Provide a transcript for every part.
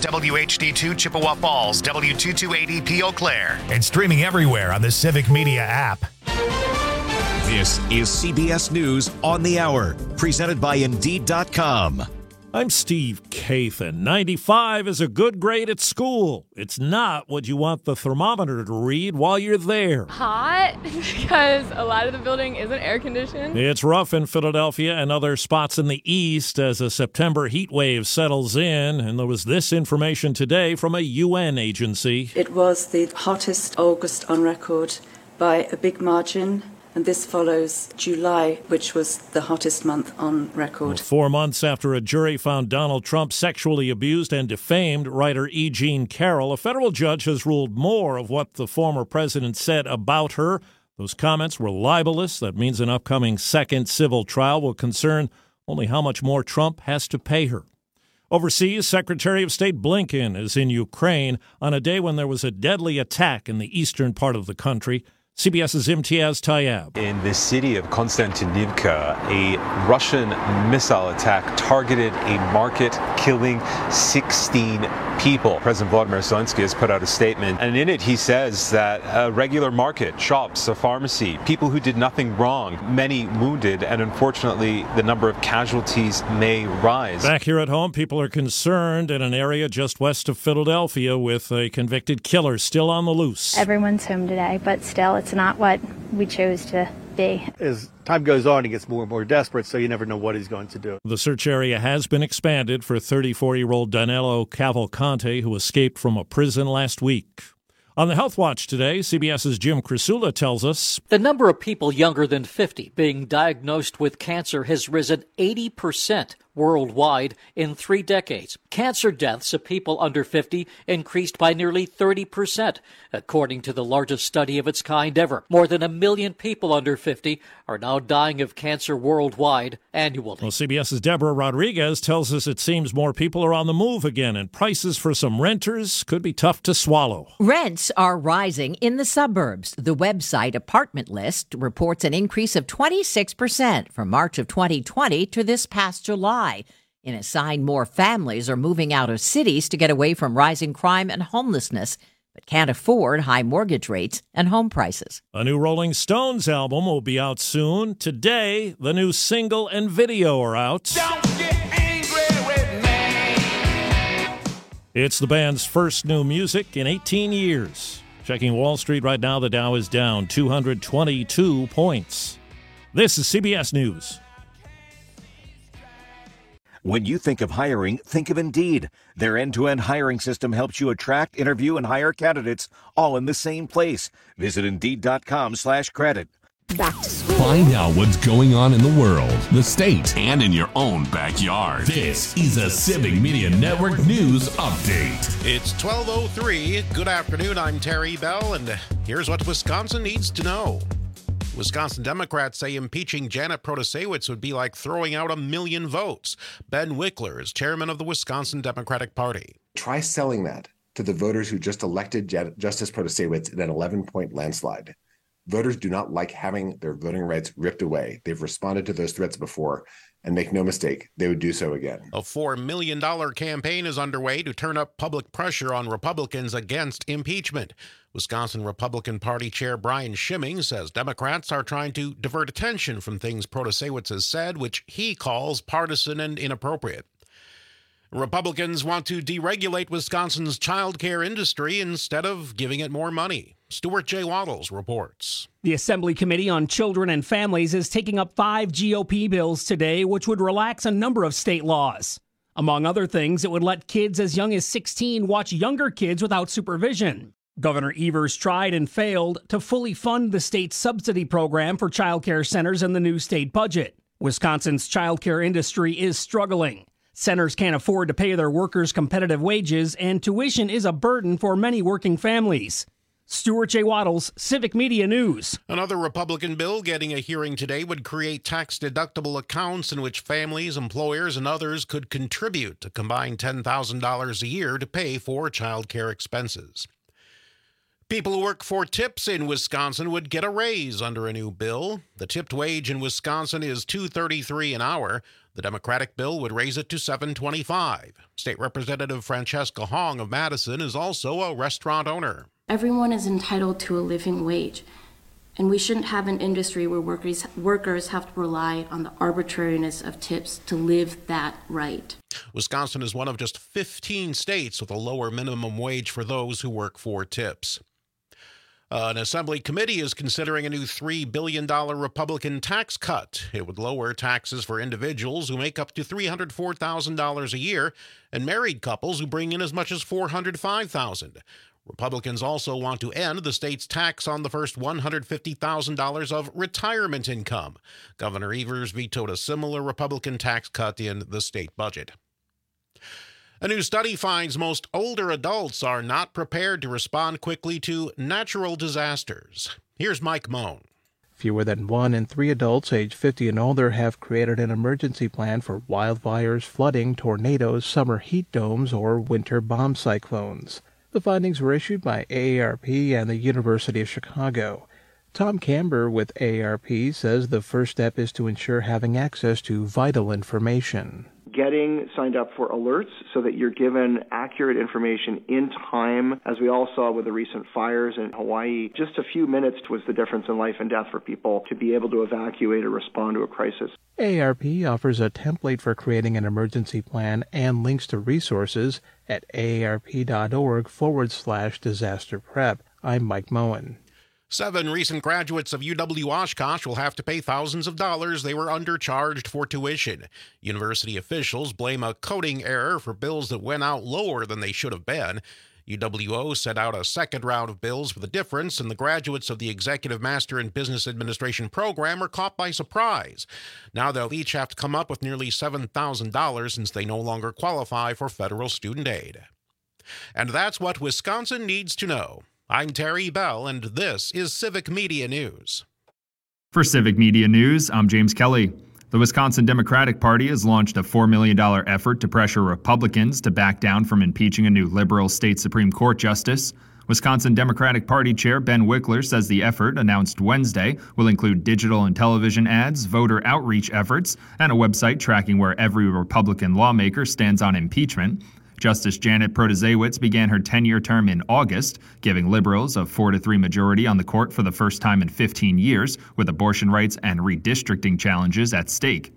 WHD2 Chippewa Falls, W228EP Eau Claire. And streaming everywhere on the Civic Media app. This is CBS News on the Hour, presented by Indeed.com. I'm Steve Kathan. 95 is a good grade at school. It's not what you want the thermometer to read while you're there. Hot because a lot of the building isn't air conditioned. It's rough in Philadelphia and other spots in the east as a September heat wave settles in. And there was this information today from a UN agency. It was the hottest August on record by a big margin. And this follows July, which was the hottest month on record. 4 months after a jury found Donald Trump sexually abused and defamed writer E. Jean Carroll, a federal judge has ruled more of what the former president said about her. Those comments were libelous. That means an upcoming second civil trial will concern only how much more Trump has to pay her. Overseas, Secretary of State Blinken is in Ukraine on a day when there was a deadly attack in the eastern part of the country. CBS's Imtiaz Tayyab. In the city of Konstantinivka, a Russian missile attack targeted a market, killing 16 people. President Vladimir Zelensky has put out a statement, and in it he says that a regular market, shops, a pharmacy, people who did nothing wrong, many wounded, and unfortunately the number of casualties may rise. Back here at home, people are concerned in an area just west of Philadelphia with a convicted killer still on the loose. Everyone's home today, but still it's not what we chose to be. As time goes on, he gets more and more desperate, so you never know what he's going to do. The search area has been expanded for 34-year-old Danilo Cavalcante, who escaped from a prison last week. On the Health Watch today, CBS's Jim Krasula tells us the number of people younger than 50 being diagnosed with cancer has risen 80% worldwide in 3 decades. Cancer deaths of people under 50 increased by nearly 30%, according to the largest study of its kind ever. More than 1 million people under 50 are now dying of cancer worldwide annually. Well, CBS's Deborah Rodriguez tells us it seems more people are on the move again, and prices for some renters could be tough to swallow. Rents are rising in the suburbs. The website Apartment List reports an increase of 26% from March of 2020 to this past July. In a sign more families are moving out of cities to get away from rising crime and homelessness, but can't afford high mortgage rates and home prices. A new Rolling Stones album will be out soon. Today, the new single and video are out. Don't get angry with me. It's the band's first new music in 18 years. Checking Wall Street right now, the Dow is down 222 points. This is CBS News. When you think of hiring, think of Indeed. Their end-to-end hiring system helps you attract, interview, and hire candidates all in the same place. Visit Indeed.com/credit. Back to school. Find out what's going on in the world, the state, and in your own backyard. This is a Civic Media Network News Update. It's 12:03. Good afternoon. I'm Terry Bell, and here's what Wisconsin needs to know. Wisconsin Democrats say impeaching Janet Protasiewicz would be like throwing out 1 million votes. Ben Wickler is chairman of the Wisconsin Democratic Party. Try selling that to the voters who just elected Justice Protasiewicz in an 11-point landslide. Voters do not like having their voting rights ripped away. They've responded to those threats before, and make no mistake, they would do so again. A $4 million campaign is underway to turn up public pressure on Republicans against impeachment. Wisconsin Republican Party Chair Brian Schimming says Democrats are trying to divert attention from things Protasiewicz has said, which he calls partisan and inappropriate. Republicans want to deregulate Wisconsin's child care industry instead of giving it more money. Stuart J. Waddles reports. The Assembly Committee on Children and Families is taking up 5 GOP bills today, which would relax a number of state laws. Among other things, it would let kids as young as 16 watch younger kids without supervision. Governor Evers tried and failed to fully fund the state's subsidy program for child care centers in the new state budget. Wisconsin's child care industry is struggling. Centers can't afford to pay their workers competitive wages, and tuition is a burden for many working families. Stuart J. Waddles, Civic Media News. Another Republican bill getting a hearing today would create tax-deductible accounts in which families, employers, and others could contribute a combined $10,000 a year to pay for child care expenses. People who work for tips in Wisconsin would get a raise under a new bill. The tipped wage in Wisconsin is $2.33 an hour. The Democratic bill would raise it to $7.25. State Representative Francesca Hong of Madison is also a restaurant owner. Everyone is entitled to a living wage, and we shouldn't have an industry where workers have to rely on the arbitrariness of tips to live that right. Wisconsin is one of just 15 states with a lower minimum wage for those who work for tips. An assembly committee is considering a new $3 billion Republican tax cut. It would lower taxes for individuals who make up to $304,000 a year and married couples who bring in as much as $405,000. Republicans also want to end the state's tax on the first $150,000 of retirement income. Governor Evers vetoed a similar Republican tax cut in the state budget. A new study finds most older adults are not prepared to respond quickly to natural disasters. Here's Mike Moan. Fewer than 1 in 3 adults age 50 and older have created an emergency plan for wildfires, flooding, tornadoes, summer heat domes, or winter bomb cyclones. The findings were issued by AARP and the University of Chicago. Tom Camber with AARP says the first step is to ensure having access to vital information. Getting signed up for alerts so that you're given accurate information in time. As we all saw with the recent fires in Hawaii, just a few minutes was the difference in life and death for people to be able to evacuate or respond to a crisis. AARP offers a template for creating an emergency plan and links to resources at aarp.org/disaster prep. I'm Mike Moen. 7 recent graduates of UW Oshkosh will have to pay thousands of dollars they were undercharged for tuition. University officials blame a coding error for bills that went out lower than they should have been. UWO sent out a second round of bills with a difference, and the graduates of the Executive Master in Business Administration program are caught by surprise. Now they'll each have to come up with nearly $7,000 since they no longer qualify for federal student aid. And that's what Wisconsin needs to know. I'm Terry Bell, and this is Civic Media News. For Civic Media News, I'm James Kelly. The Wisconsin Democratic Party has launched a $4 million effort to pressure Republicans to back down from impeaching a new liberal state Supreme Court justice. Wisconsin Democratic Party Chair Ben Wickler says the effort, announced Wednesday, will include digital and television ads, voter outreach efforts, and a website tracking where every Republican lawmaker stands on impeachment. Justice Janet Protasiewicz began her 10-year term in August, giving liberals a 4-3 majority on the court for the first time in 15 years, with abortion rights and redistricting challenges at stake.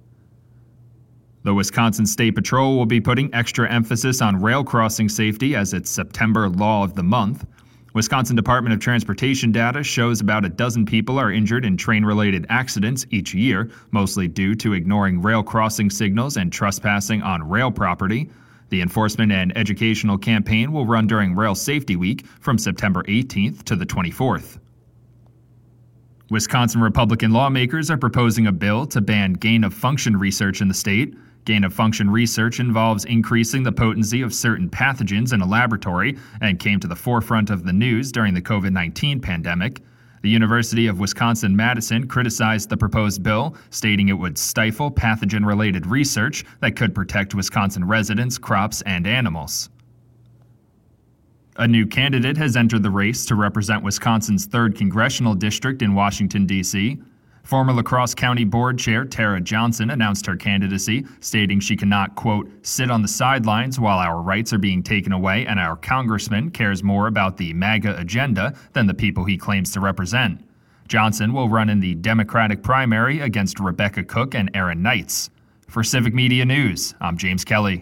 The Wisconsin State Patrol will be putting extra emphasis on rail crossing safety as its September Law of the Month. Wisconsin Department of Transportation data shows about a dozen people are injured in train-related accidents each year, mostly due to ignoring rail crossing signals and trespassing on rail property. The enforcement and educational campaign will run during Rail Safety Week from September 18th to the 24th. Wisconsin Republican lawmakers are proposing a bill to ban gain-of-function research in the state. Gain-of-function research involves increasing the potency of certain pathogens in a laboratory and came to the forefront of the news during the COVID-19 pandemic. The University of Wisconsin-Madison criticized the proposed bill, stating it would stifle pathogen-related research that could protect Wisconsin residents, crops, and animals. A new candidate has entered the race to represent Wisconsin's 3rd congressional district in Washington, D.C. Former La Crosse County Board Chair Tara Johnson announced her candidacy, stating she cannot, quote, sit on the sidelines while our rights are being taken away and our congressman cares more about the MAGA agenda than the people he claims to represent. Johnson will run in the Democratic primary against Rebecca Cook and Aaron Knights. For Civic Media News, I'm James Kelly.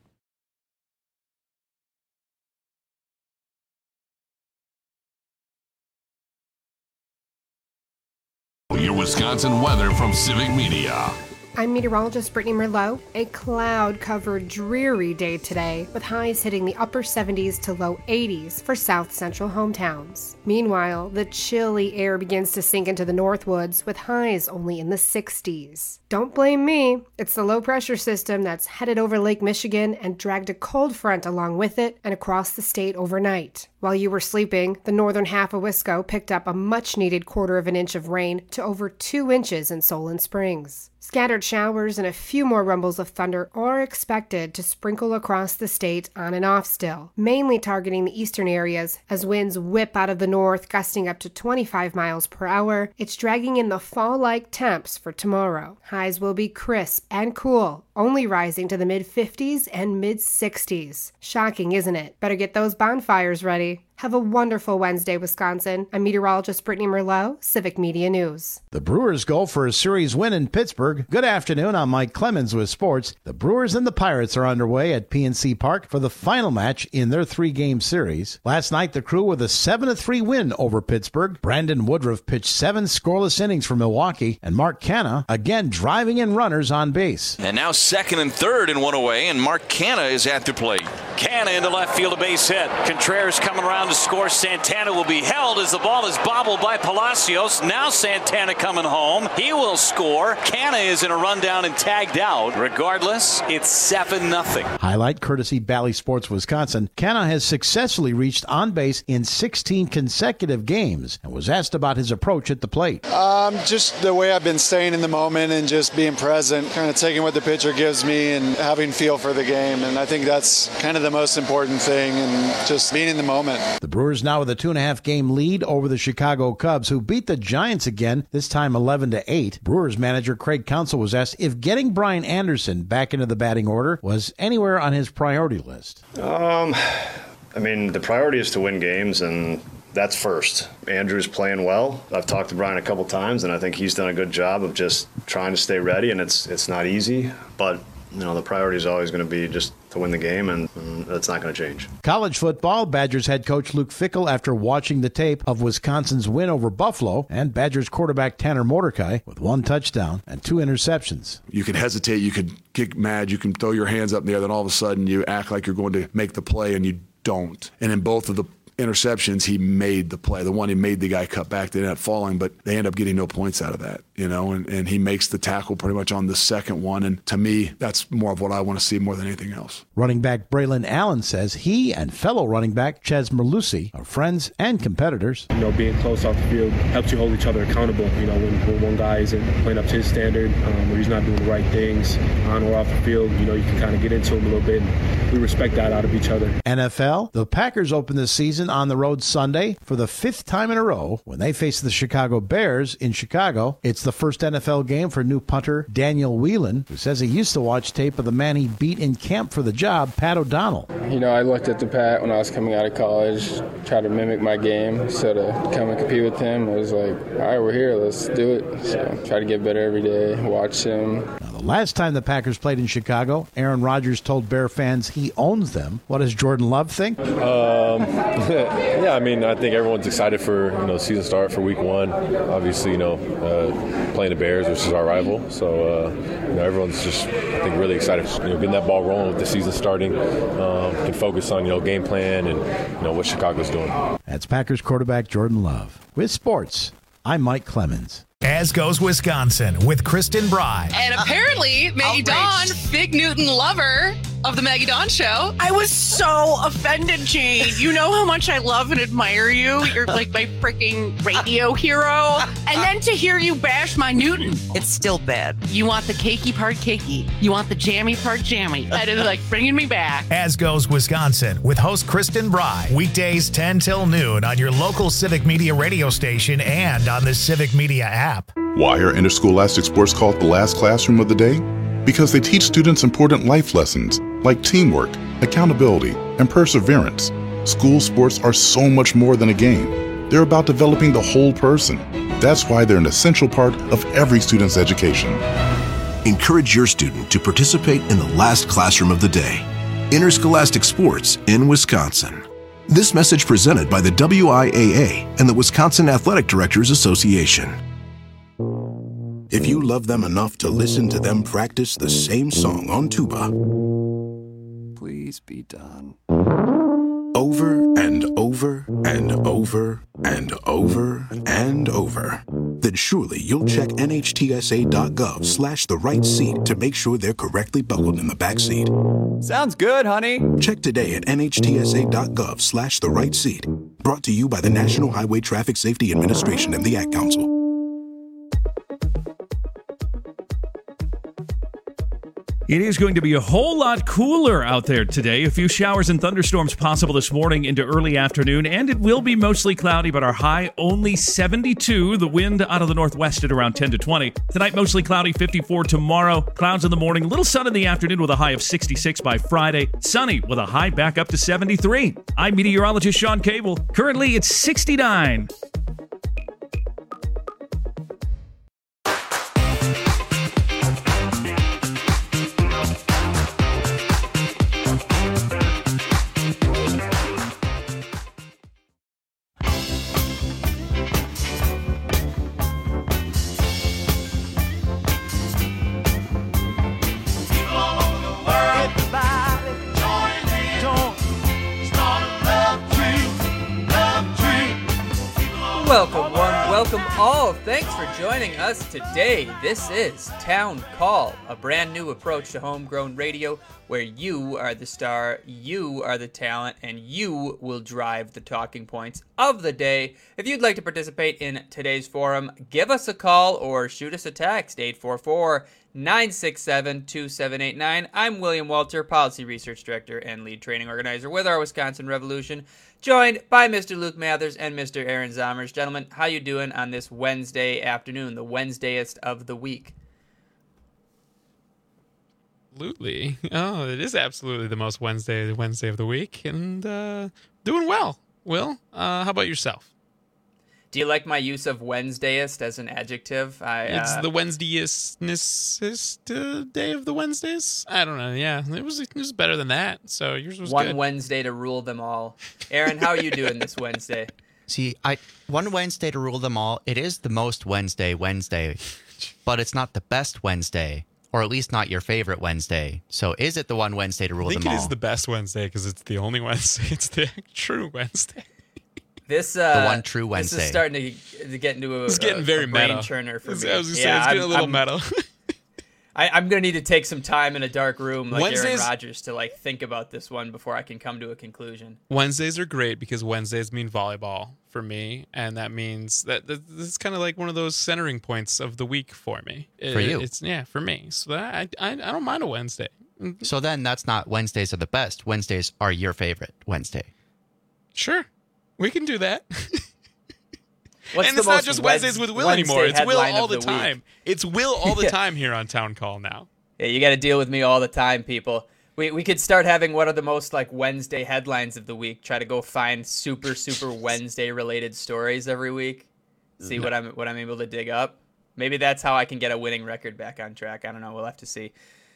Your Wisconsin weather from Civic Media. I'm meteorologist Brittany Merlot. A cloud-covered, dreary day today, with highs hitting the upper 70s to low 80s for south central hometowns. Meanwhile, the chilly air begins to sink into the Northwoods, with highs only in the 60s. Don't blame me. It's the low-pressure system that's headed over Lake Michigan and dragged a cold front along with it and across the state overnight. While you were sleeping, the northern half of Wisco picked up a much-needed 1/4 inch of rain to over 2 inches in Solon Springs. Scattered showers and a few more rumbles of thunder are expected to sprinkle across the state on and off still, mainly targeting the eastern areas as winds whip out of the north, gusting up to 25 miles per hour. It's dragging in the fall-like temps for tomorrow. Highs will be crisp and cool, only rising to the mid-50s and mid-60s. Shocking, isn't it? Better get those bonfires ready. Have a wonderful Wednesday, Wisconsin. I'm meteorologist Brittany Merlot, Civic Media News. The Brewers go for a series win in Pittsburgh. Good afternoon, I'm Mike Clemens with sports. The Brewers and the Pirates are underway at PNC Park for the final match in their 3-game series. Last night, the Crew with a 7-3 win over Pittsburgh. Brandon Woodruff pitched 7 scoreless innings for Milwaukee, and Mark Canha again driving in runners on base. And now second and third and one away, and Mark Canha is at the plate. Canha into left field, a base hit. Contreras coming around to score. Santana will be held as the ball is bobbled by Palacios. Now Santana coming home. He will score. Canha is in a rundown and tagged out. Regardless, it's 7-0. Highlight courtesy Bally Sports Wisconsin. Canha has successfully reached on base in 16 consecutive games and was asked about his approach at the plate. Just the way I've been staying in the moment and just being present, kind of taking what the pitcher gives me and having feel for the game. And I think that's kind of the most important thing, and just being in the moment. The Brewers now with a 2.5-game lead over the Chicago Cubs, who beat the Giants again, this time 11-8. Brewers manager Craig Counsell was asked if getting Brian Anderson back into the batting order was anywhere on his priority list. I mean, the priority is to win games, and that's first. Andrew's playing well. I've talked to Brian a couple times, and I think he's done a good job of just trying to stay ready, and it's not easy, but the priority is always going to be just to win the game, and that's not going to change. College football, Badgers head coach Luke Fickell, after watching the tape of Wisconsin's win over Buffalo, and Badgers quarterback Tanner Mordecai with 1 touchdown and 2 interceptions. You can hesitate, you can get mad, you can throw your hands up in the air, then all of a sudden you act like you're going to make the play and you don't. And in both of the interceptions, he made the play. The one he made, the guy cut back, they ended up falling, but they end up getting no points out of that, and he makes the tackle pretty much on the second one. And to me, that's more of what I want to see more than anything else. Running back Braylon Allen says he and fellow running back Ches Merlusi are friends and competitors. Being close off the field helps you hold each other accountable. When one guy isn't playing up to his standard, or he's not doing the right things on or off the field, you can kind of get into him a little bit. And we respect that out of each other. NFL, the Packers open this season on the road Sunday for the 5th time in a row when they face the Chicago Bears in Chicago. It's the first NFL game for new punter Daniel Whelan, who says he used to watch tape of the man he beat in camp for the job, Pat O'Donnell. I looked at the Pat when I was coming out of college, tried to mimic my game, so to come and compete with him, I was like, all right, we're here, let's do it. So try to get better every day, watch him. Now, the last time the Packers played in Chicago, Aaron Rodgers told Bear fans he owns them. What does Jordan Love think? Yeah, I think everyone's excited for season start for week 1. Obviously, playing the Bears, which is our rival. So everyone's just, I think, really excited. Getting that ball rolling with the season starting. Can focus on game plan and what Chicago's doing. That's Packers quarterback Jordan Love. With sports, I'm Mike Clemens. As goes Wisconsin with Kristen Bry. And apparently, Maggie Dawn, Big Newton lover of the Maggie Dawn Show. I was so offended, Jane. You know how much I love and admire you. You're like my freaking radio hero. And then to hear you bash my Newton. It's still bad. You want the cakey part cakey. You want the jammy part jammy. That is like bringing me back. As goes Wisconsin with host Kristen Bry. Weekdays 10 till noon on your local Civic Media radio station and on the Civic Media app. Why are interscholastic sports called the last classroom of the day? Because they teach students important life lessons like teamwork, accountability, and perseverance. School sports are so much more than a game. They're about developing the whole person. That's why they're an essential part of every student's education. Encourage your student to participate in the last classroom of the day. Interscholastic sports in Wisconsin. This message presented by the WIAA and the Wisconsin Athletic Directors Association. If you love them enough to listen to them practice the same song on tuba, please be done. Over and over and over and over and over, then surely you'll check nhtsa.gov/the right seat to make sure they're correctly buckled in the back seat. Sounds good, honey. Check today at nhtsa.gov/the right seat. Brought to you by the National Highway Traffic Safety Administration and the Ad Council. It is going to be a whole lot cooler out there today. A few showers and thunderstorms possible this morning into early afternoon, and it will be mostly cloudy, but our high only 72. The wind out of the northwest at around 10 to 20. Tonight, mostly cloudy, 54 tomorrow. Clouds in the morning, a little sun in the afternoon with a high of 66 by Friday. Sunny with a high back up to 73. I'm meteorologist Sean Cable. Currently, it's 69. Welcome all. Thanks for joining us today. This is Town Call, a brand new approach to homegrown radio where you are the star, you are the talent, and you will drive the talking points of the day. If you'd like to participate in today's forum, give us a call or shoot us a text, 844-967-2789. I'm William Walter, Policy Research Director and Lead Training Organizer with our Wisconsin Revolution, joined by Mr. Luke Mathers and Mr. Aaron Zommers. Gentlemen, how you doing on this Wednesday afternoon, the Wednesdayest of the week? Absolutely. Oh, it is absolutely the most Wednesday of the week, and doing well. Will, how about yourself? Do you like my use of Wednesdayest as an adjective? It's the Wednesdayest day of the Wednesdays. I don't know. Yeah, it was better than that. So yours was one good. Wednesday to rule them all. Aaron, how are you doing this Wednesday? See, one Wednesday to rule them all. It is the most Wednesday, but it's not the best Wednesday, or at least not your favorite Wednesday. So is it the one Wednesday to rule them all? I think it is the best Wednesday because it's the only Wednesday. It's the true Wednesday. The one true Wednesday. This is starting to get into it's getting very brain meta. Turner for me. I was gonna say, it's getting a little meta. I'm going to need to take some time in a dark room like Aaron Rodgers to think about this one before I can come to a conclusion. Wednesdays are great because Wednesdays mean volleyball for me, and that means that this is kind of like one of those centering points of the week for me. For you? For me. So I don't mind a Wednesday. So then that's not Wednesdays are the best. Wednesdays are your favorite Wednesday. Sure. We can do that. And it's not just Wednesdays with Will anymore. It's Will all the time. Week. It's Will all the time here on Town Call now. Yeah, you got to deal with me all the time, people. We could start having what are the most Wednesday headlines of the week. Try to go find super Wednesday related stories every week. See what I'm able to dig up. Maybe that's how I can get a winning record back on track. I don't know. We'll have to see.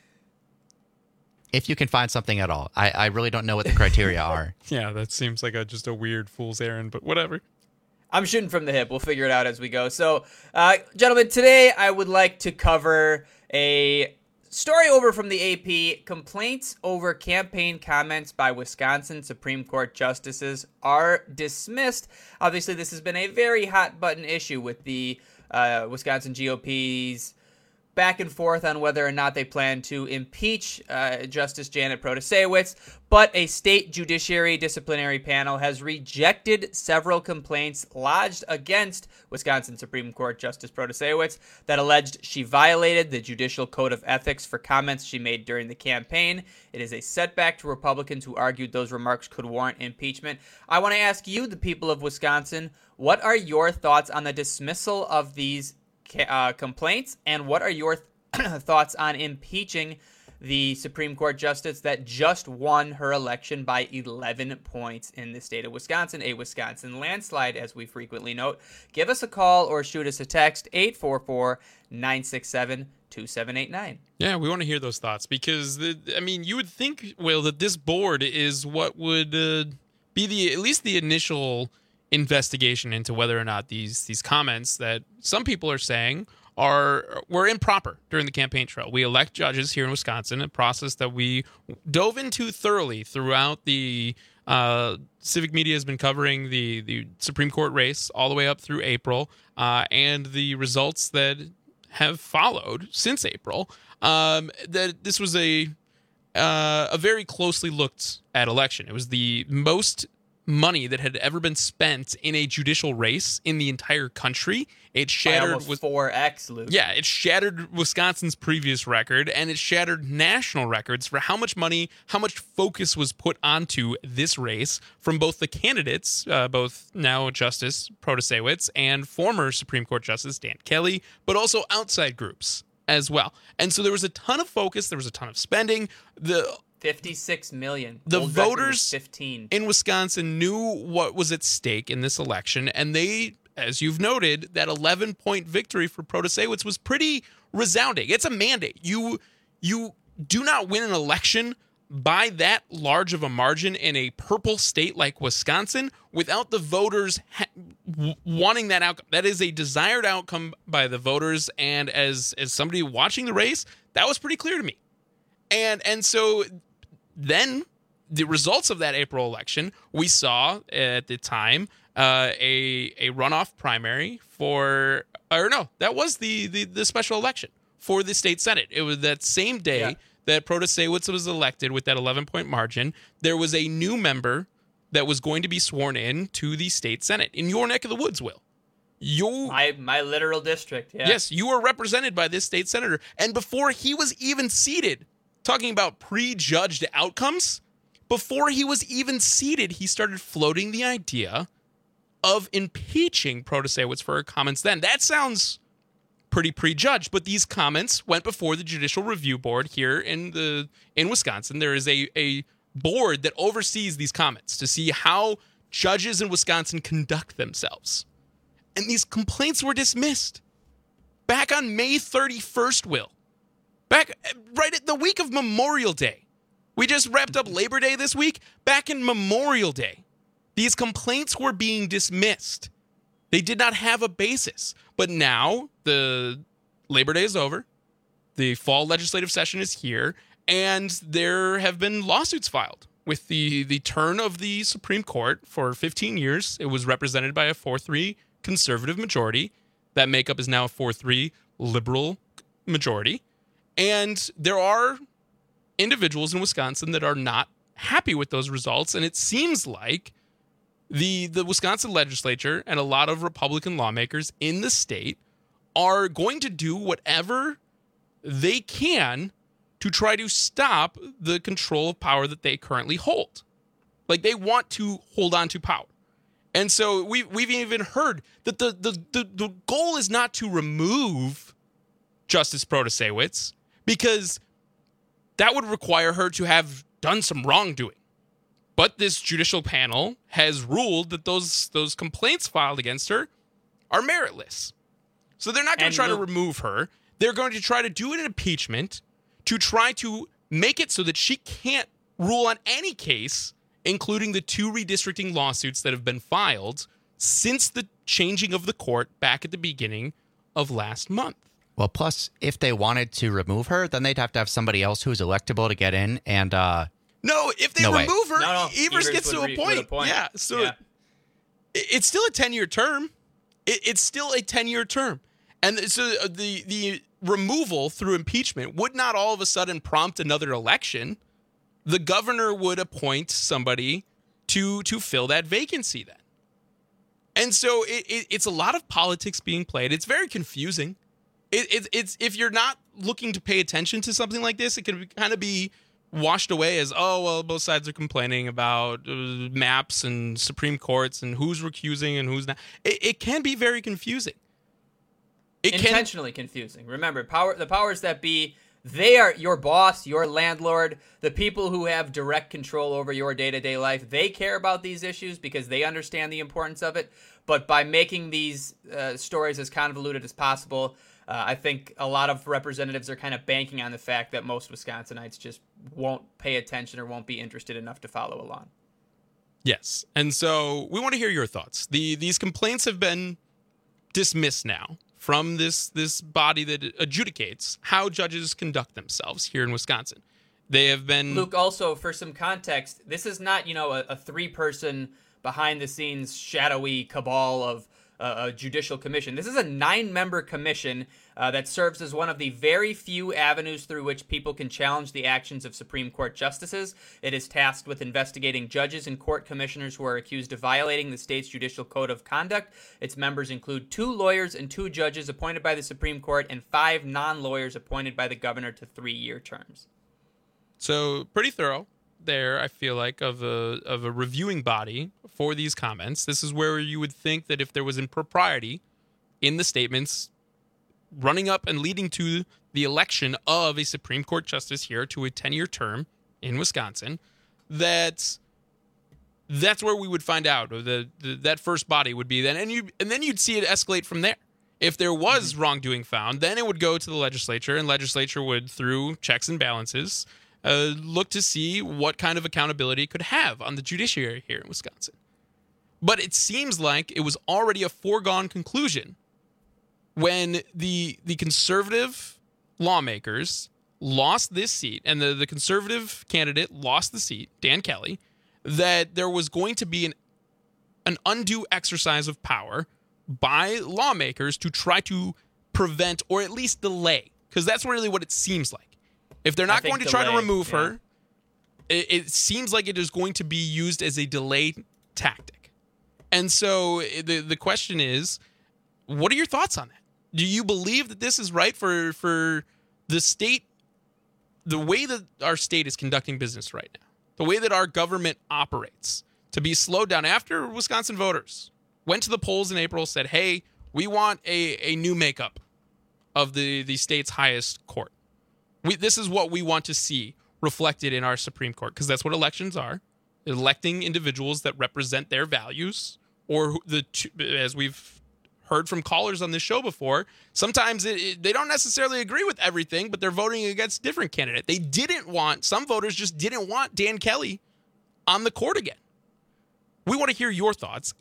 If you can find something at all. I really don't know what the criteria are. Yeah, that seems like just a weird fool's errand, but whatever. I'm shooting from the hip. We'll figure it out as we go. So, gentlemen, today I would like to cover a story over from the AP. Complaints over campaign comments by Wisconsin Supreme Court justices are dismissed. Obviously, this has been a very hot-button issue with the Wisconsin GOP's back and forth on whether or not they plan to impeach Justice Janet Protasiewicz, but a state judiciary disciplinary panel has rejected several complaints lodged against Wisconsin Supreme Court Justice Protasiewicz that alleged she violated the Judicial Code of Ethics for comments she made during the campaign. It is a setback to Republicans who argued those remarks could warrant impeachment. I want to ask you, the people of Wisconsin, what are your thoughts on the dismissal of these complaints, and what are your thoughts on impeaching the Supreme Court justice that just won her election by 11 points in the state of Wisconsin, a Wisconsin landslide, as we frequently note? Give us a call or shoot us a text, 844-967-2789. Yeah, we want to hear those thoughts because, you would think, Will, that this board is what would be at least the initial investigation into whether or not these comments that some people are saying were improper during the campaign trail. We elect judges here in Wisconsin, a process that we dove into thoroughly throughout the civic media has been covering the Supreme Court race all the way up through April, and the results that have followed since April. That this was a very closely looked at election. It was the most money that had ever been spent in a judicial race in the entire country. It shattered almost 4x, Luke. Yeah, it shattered Wisconsin's previous record, and it shattered national records for how much money, how much focus was put onto this race from both the candidates, both now Justice Protasewicz and former Supreme Court Justice Dan Kelly, but also outside groups as well. And so there was a ton of focus, there was a ton of spending. The 56 million. The Old record was voters 15. in Wisconsin knew what was at stake in this election, and they, as you've noted, that 11-point victory for Protasewicz was pretty resounding. It's a mandate. You do not win an election by that large of a margin in a purple state like Wisconsin without the voters wanting that outcome. That is a desired outcome by the voters, and as somebody watching the race, that was pretty clear to me. And so then the results of that April election, we saw at the time a runoff primary that was the special election for the state Senate. It was that same day that Protasewicz was elected with that 11-point margin. There was a new member that was going to be sworn in to the state Senate in your neck of the woods, Will. My literal district, yeah. Yes, you were represented by this state senator. And before he was even seated, talking about prejudged outcomes, before he was even seated, he started floating the idea of impeaching Protasewicz for her comments then. That sounds pretty prejudged, but these comments went before the Judicial Review Board here in Wisconsin. There is a board that oversees these comments to see how judges in Wisconsin conduct themselves. And these complaints were dismissed back on May 31st, Will. Back right at the week of Memorial Day. We just wrapped up Labor Day this week. Back in Memorial Day, these complaints were being dismissed. They did not have a basis. But now the Labor Day is over. The fall legislative session is here. And there have been lawsuits filed with the turn of the Supreme Court. For 15 years, it was represented by a 4-3 conservative majority. That makeup is now a 4-3 liberal majority. And there are individuals in Wisconsin that are not happy with those results. And it seems like the Wisconsin legislature and a lot of Republican lawmakers in the state are going to do whatever they can to try to stop the control of power that they currently hold. Like, they want to hold on to power. And so we've even heard that the goal is not to remove Justice Protasewicz, because that would require her to have done some wrongdoing. But this judicial panel has ruled that those complaints filed against her are meritless. So they're not going to try to remove her. They're going to try to do an impeachment to try to make it so that she can't rule on any case, including the 2 redistricting lawsuits that have been filed since the changing of the court back at the beginning of last month. Well, plus, if they wanted to remove her, then they'd have to have somebody else who's electable to get in. And no, if they remove her, Evers gets to a point. Yeah, so it's still a 10-year term. It's still a 10-year term. And so the removal through impeachment would not all of a sudden prompt another election. The governor would appoint somebody to fill that vacancy then. And so it's a lot of politics being played. It's very confusing. It's if you're not looking to pay attention to something like this, it can kind of be washed away as, oh, well, both sides are complaining about maps and Supreme Courts and who's recusing and who's not. It can be very confusing. Intentionally confusing. Remember, the powers that be, they are your boss, your landlord, the people who have direct control over your day-to-day life. They care about these issues because they understand the importance of it. But by making these stories as convoluted as possible, I think a lot of representatives are kind of banking on the fact that most Wisconsinites just won't pay attention or won't be interested enough to follow along. Yes. And so we want to hear your thoughts. These complaints have been dismissed now from this body that adjudicates how judges conduct themselves here in Wisconsin. They have been... Luke, also, for some context, this is not, a 3-person behind-the-scenes shadowy cabal of a judicial commission. This is a 9-member commission that serves as one of the very few avenues through which people can challenge the actions of Supreme Court justices. It is tasked with investigating judges and court commissioners who are accused of violating the state's judicial code of conduct. Its members include 2 lawyers and 2 judges appointed by the Supreme Court and 5 non-lawyers appointed by the governor to 3-year terms. So pretty thorough there, I feel like, of a reviewing body for these comments. This is where you would think that if there was impropriety in the statements running up and leading to the election of a Supreme Court justice here to a 10-year term in Wisconsin, that's where we would find out, or that first body would be then, and then you'd see it escalate from there. If there was wrongdoing found, then it would go to the legislature, and legislature would, through checks and balances, look to see what kind of accountability it could have on the judiciary here in Wisconsin. But it seems like it was already a foregone conclusion when the conservative lawmakers lost this seat, and the conservative candidate lost the seat, Dan Kelly, that there was going to be an undue exercise of power by lawmakers to try to prevent or at least delay, because that's really what it seems like. If they're not going to try to remove her, it seems like it is going to be used as a delay tactic. And so the question is, what are your thoughts on that? Do you believe that this is right for the state, the way that our state is conducting business right now, the way that our government operates, to be slowed down after Wisconsin voters went to the polls in April, said, hey, we want a new makeup of the state's highest court. This is what we want to see reflected in our Supreme Court, because that's what elections are, electing individuals that represent their values, or as we've heard from callers on this show before, sometimes they don't necessarily agree with everything, but they're voting against a different candidate. Some voters just didn't want Dan Kelly on the court again. We want to hear your thoughts,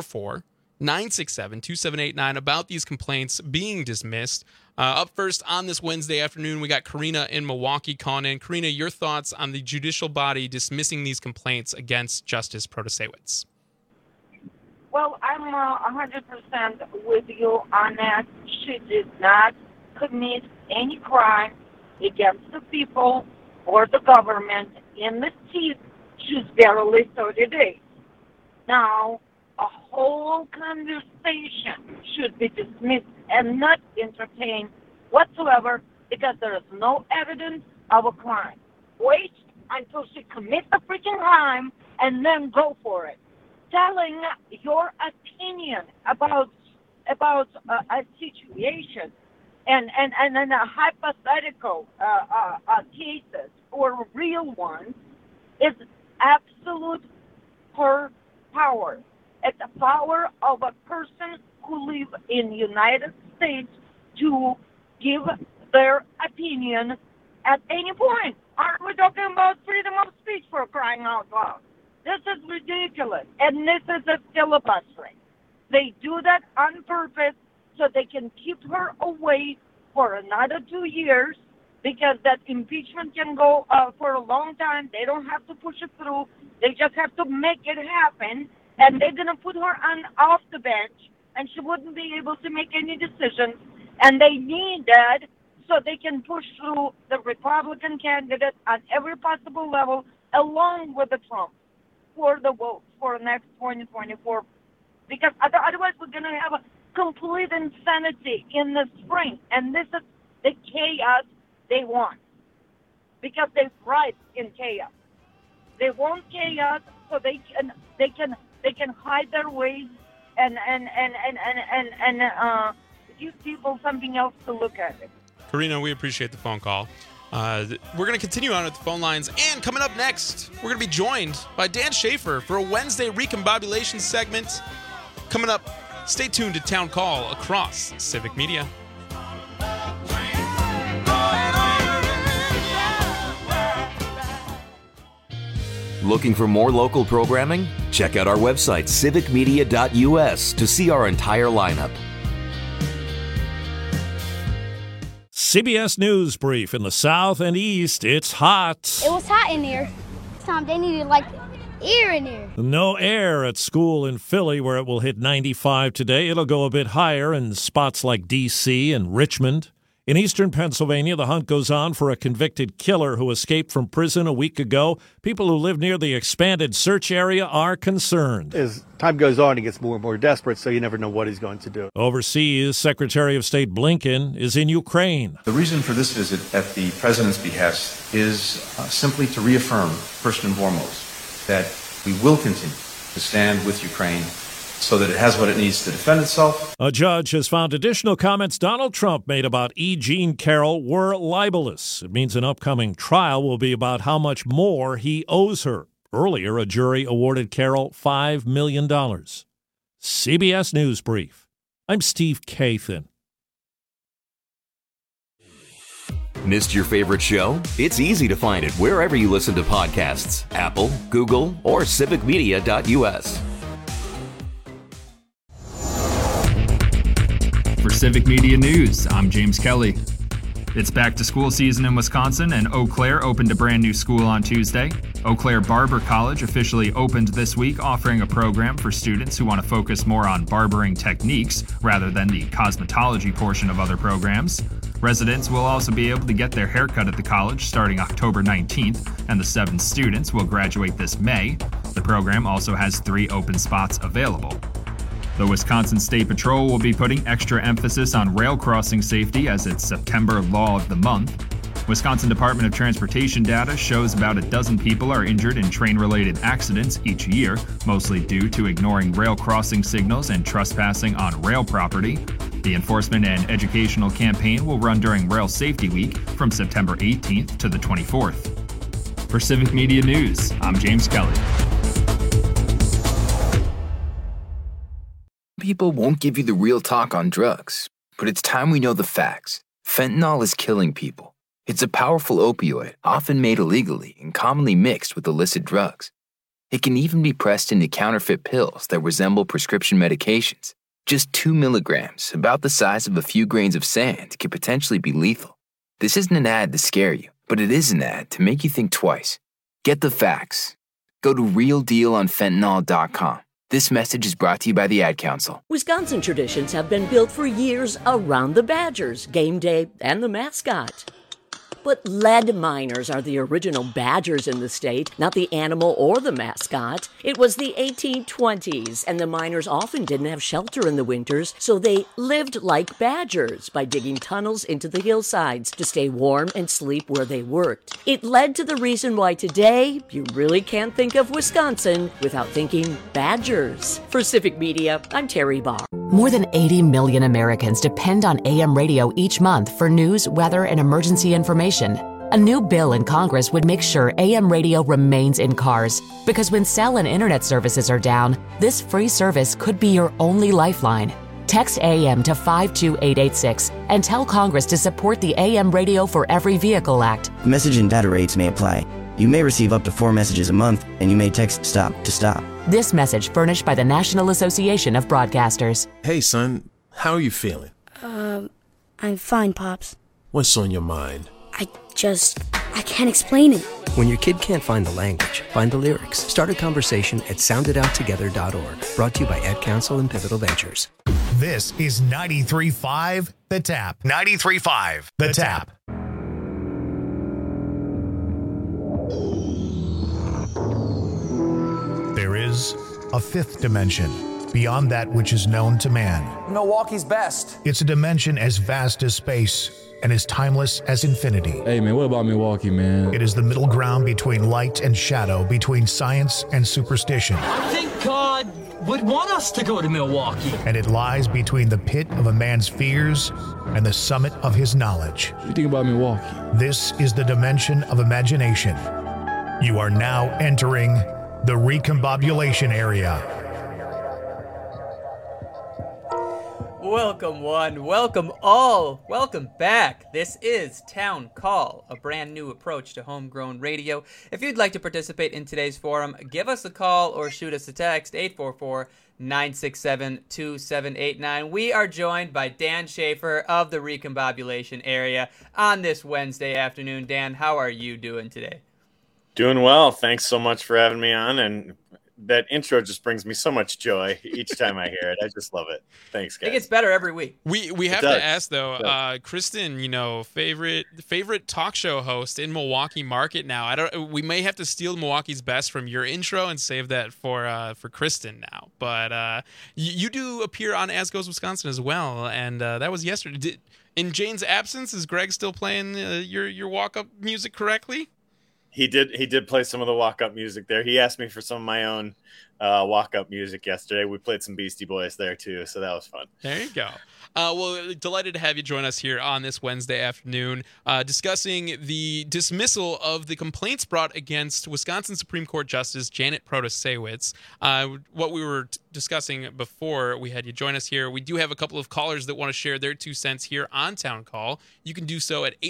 844-967-2789, about these complaints being dismissed. Up first on this Wednesday afternoon, we got Karina in Milwaukee calling in. Karina, your thoughts on the judicial body dismissing these complaints against Justice Protasewicz? Well, I'm 100% with you on that. She did not commit any crime against the people or the government. In the teeth, she's barely 30 days. Now, a whole conversation should be dismissed and not entertained whatsoever, because there is no evidence of a crime. Wait until she commits a freaking crime and then go for it. Telling your opinion about a situation and a hypothetical cases or real ones is absolute her power. It's the power of a person who lives in the United States to give their opinion at any point. Aren't we talking about freedom of speech, for crying out loud? This is ridiculous, and this is a filibustering. They do that on purpose so they can keep her away for another 2 years, because that impeachment can go for a long time. They don't have to push it through. They just have to make it happen, and they're going to put her off the bench, and she wouldn't be able to make any decisions, and they need that so they can push through the Republican candidate on every possible level, along with the Trump, for the vote for next 2024. Because otherwise we're going to have a complete insanity in the spring, and this is the chaos they want, because they thrive in chaos. They want chaos so they can hide their ways and give people something else to look at. Karina, we appreciate the phone call. We're going to continue on with the phone lines, and coming up next, we're going to be joined by Dan Schaefer for a Wednesday Recombobulation segment. Coming up, stay tuned to Town Call across Civic Media. Looking for more local programming? Check out our website, civicmedia.us, to see our entire lineup. CBS News Brief in the South and East. It's hot. It was hot in there. Tom, they needed ear in ear. No air at school in Philly, where it will hit 95 today. It'll go a bit higher in spots like D.C. and Richmond. In eastern Pennsylvania, the hunt goes on for a convicted killer who escaped from prison a week ago. People who live near the expanded search area are concerned. As time goes on, he gets more and more desperate, so you never know what he's going to do. Overseas, Secretary of State Blinken is in Ukraine. The reason for this visit at the president's behest is simply to reaffirm, first and foremost, that we will continue to stand with Ukraine so that it has what it needs to defend itself. A judge has found additional comments Donald Trump made about E. Jean Carroll were libelous. It means an upcoming trial will be about how much more he owes her. Earlier, a jury awarded Carroll $5 million. CBS News Brief. I'm Steve Kathan. Missed your favorite show? It's easy to find it wherever you listen to podcasts. Apple, Google, or civicmedia.us. For Civic Media News, I'm James Kelly. It's back to school season in Wisconsin, and Eau Claire opened a brand new school on Tuesday. Eau Claire Barber College officially opened this week, offering a program for students who want to focus more on barbering techniques rather than the cosmetology portion of other programs. Residents will also be able to get their haircut at the college starting October 19th, and the 7 students will graduate this May. The program also has 3 open spots available. The Wisconsin State Patrol will be putting extra emphasis on rail crossing safety as its September Law of the Month. Wisconsin Department of Transportation data shows about a dozen people are injured in train-related accidents each year, mostly due to ignoring rail crossing signals and trespassing on rail property. The enforcement and educational campaign will run during Rail Safety Week from September 18th to the 24th. For Civic Media News, I'm James Kelly. People won't give you the real talk on drugs, but it's time we know the facts. Fentanyl is killing people. It's a powerful opioid, often made illegally and commonly mixed with illicit drugs. It can even be pressed into counterfeit pills that resemble prescription medications. Just 2 milligrams, about the size of a few grains of sand, could potentially be lethal. This isn't an ad to scare you, but it is an ad to make you think twice. Get the facts. Go to realdealonfentanyl.com. This message is brought to you by the Ad Council. Wisconsin traditions have been built for years around the Badgers, game day, and the mascot. But lead miners are the original Badgers in the state, not the animal or the mascot. It was the 1820s, and the miners often didn't have shelter in the winters, so they lived like badgers by digging tunnels into the hillsides to stay warm and sleep where they worked. It led to the reason why today you really can't think of Wisconsin without thinking Badgers. For Civic Media, I'm Terry Barr. More than 80 million Americans depend on AM radio each month for news, weather, and emergency information. A new bill in Congress would make sure AM radio remains in cars, because when cell and internet services are down, this free service could be your only lifeline. Text AM to 52886 and tell Congress to support the AM Radio for Every Vehicle Act. Message and data rates may apply. You may receive up to 4 messages a month, and you may text STOP to stop. This message furnished by the National Association of Broadcasters. Hey, son, how are you feeling? I'm fine, Pops. What's on your mind? I can't explain it. When your kid can't find the language, find the lyrics. Start a conversation at sounditouttogether.org. Brought to you by Ad Council and Pivotal Ventures. This is 93.5 The Tap. 93.5 The Tap. There is a fifth dimension beyond that which is known to man. Milwaukee's best. It's a dimension as vast as space and as timeless as infinity. Hey, man, what about Milwaukee, man? It is the middle ground between light and shadow, between science and superstition. I think God would want us to go to Milwaukee. And it lies between the pit of a man's fears and the summit of his knowledge. What do you think about Milwaukee? This is the dimension of imagination. You are now entering the recombobulation area. Welcome one, welcome all, welcome back. This is Town Call, a brand new approach to homegrown radio. If you'd like to participate in today's forum, give us a call or shoot us a text, 844-967-2789. We are joined by Dan Schaefer of the recombobulation area on this Wednesday afternoon. Dan, how are you doing today? Doing well. Thanks so much for having me on. And that intro just brings me so much joy each time I hear it. I just love it. Thanks, guys. It gets better every week. We have to ask though, Kristen, favorite talk show host in Milwaukee market now. We may have to steal Milwaukee's best from your intro and save that for Kristen now. But you do appear on As Goes Wisconsin as well, and that was yesterday. In Jane's absence, is Greg still playing your walk-up music correctly? He did play some of the walk-up music there. He asked me for some of my own walk-up music yesterday. We played some Beastie Boys there too, so that was fun. There you go. Well, delighted to have you join us here on this Wednesday afternoon, discussing the dismissal of the complaints brought against Wisconsin Supreme Court Justice Janet Protasiewicz. What we were discussing before we had you join us here, we do have a couple of callers that want to share their 2 cents here on Town Call. You can do so at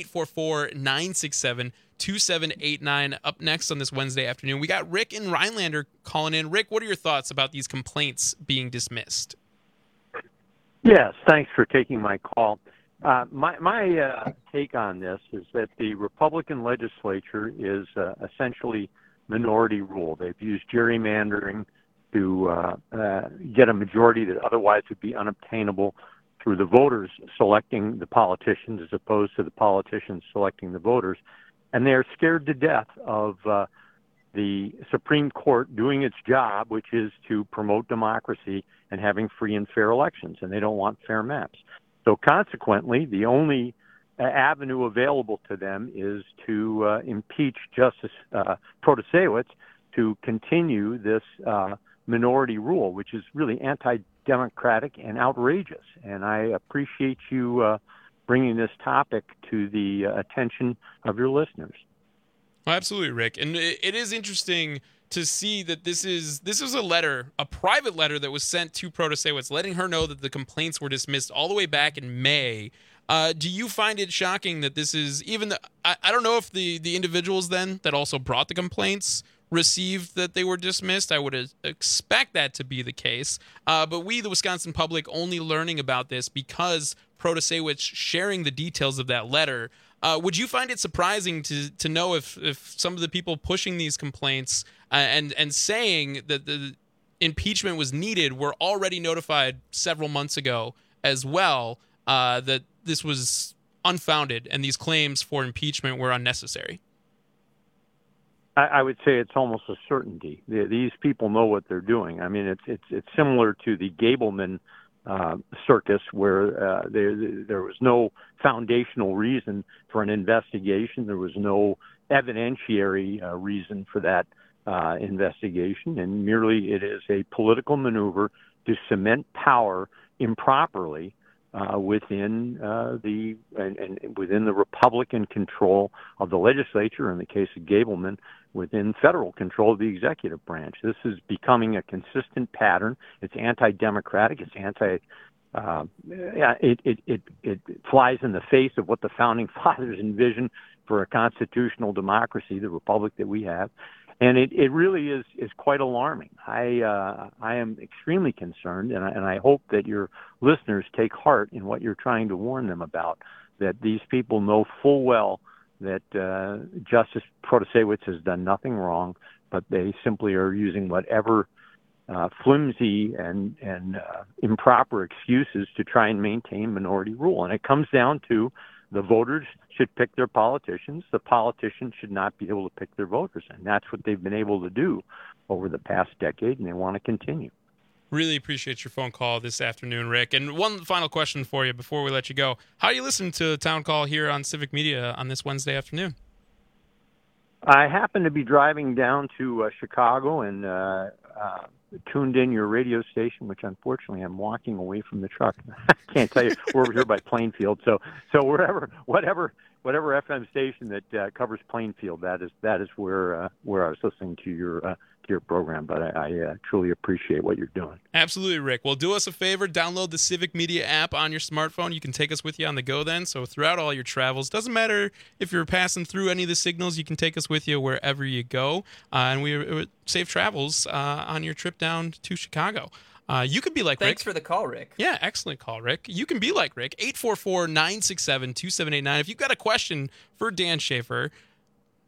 844-967-2789. Up next on this Wednesday afternoon, we got Rick and Rhinelander calling in. Rick, what are your thoughts about these complaints being dismissed? Yes, thanks for taking my call. My take on this is that the Republican legislature is essentially minority rule. They've used gerrymandering to get a majority that otherwise would be unobtainable through the voters selecting the politicians as opposed to the politicians selecting the voters. And they're scared to death of the Supreme Court doing its job, which is to promote democracy and having free and fair elections, and they don't want fair maps. So consequently, the only avenue available to them is to impeach Justice Protasiewicz to continue this minority rule, which is really anti-democratic and outrageous. And I appreciate you bringing this topic to the attention of your listeners. Absolutely, Rick. And it is interesting to see that this is a letter, a private letter that was sent to Protasiewicz, letting her know that the complaints were dismissed all the way back in May. Do you find it shocking that this is even I don't know if the individuals then that also brought the complaints received that they were dismissed. I would expect that to be the case. But we, the Wisconsin public, only learning about this because Protasiewicz sharing the details of that letter. Would you find it surprising to know if some of the people pushing these complaints and saying that the impeachment was needed were already notified several months ago as well, that this was unfounded and these claims for impeachment were unnecessary? I would say it's almost a certainty. These people know what they're doing. I mean, it's similar to the Gableman circus, where there was no foundational reason for an investigation. There was no evidentiary reason for that investigation, and merely it is a political maneuver to cement power improperly within the Republican control of the legislature. In the case of Gableman, within federal control of the executive branch. This is becoming a consistent pattern. It's anti-democratic. It's it flies in the face of what the founding fathers envisioned for a constitutional democracy, the republic that we have. And it really is quite alarming. I am extremely concerned, and I hope that your listeners take heart in what you're trying to warn them about, that these people know full well that Justice Protasiewicz has done nothing wrong, but they simply are using whatever flimsy and improper excuses to try and maintain minority rule. And it comes down to the voters should pick their politicians. The politicians should not be able to pick their voters. And that's what they've been able to do over the past decade, and they want to continue. Really appreciate your phone call this afternoon, Rick. And one final question for you before we let you go. How do you listen to Town Call here on Civic Media on this Wednesday afternoon? I happen to be driving down to Chicago and tuned in your radio station, which unfortunately I'm walking away from the truck. I can't tell you. We're over here by Plainfield, so whatever FM station that covers Plainfield, that is where I was listening to your program. But I truly appreciate what you're doing. Absolutely, Rick. Well, do us a favor, download the Civic Media app on your smartphone. You can take us with you on the go then. So throughout all your travels, doesn't matter if you're passing through any of the signals, you can take us with you wherever you go. And we safe travels on your trip down to Chicago. You could be like Rick. Thanks for the call, Rick. Yeah, excellent call, Rick. You can be like Rick. 844-967-2789. If you've got a question for Dan Schaefer,